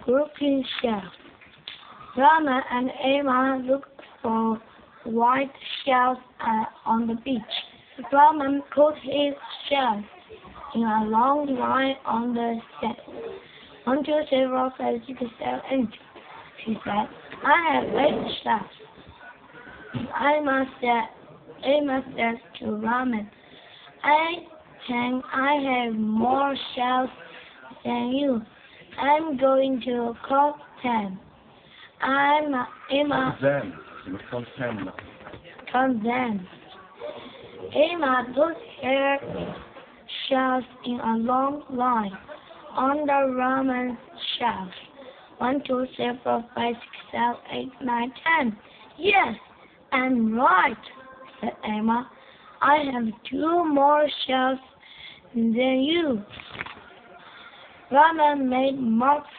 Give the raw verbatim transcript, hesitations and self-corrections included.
grouping shells. Raman and Emma look for white shells uh, on the beach. Raman put his shells in a long line on the sand. One, two, three, four, five, six, seven, eight. She said, I have eight shells. I must said, Emma said to Raman, I think I have more shells than you. I'm going to count them. I'm Emma. Them. You count them. Count them. Emma put her shells in a long line on the Raman shells. One, two, three, four, five, six, seven, eight, nine, ten. Yes, I'm right, said Emma. I have two more shells than you. Raman made marks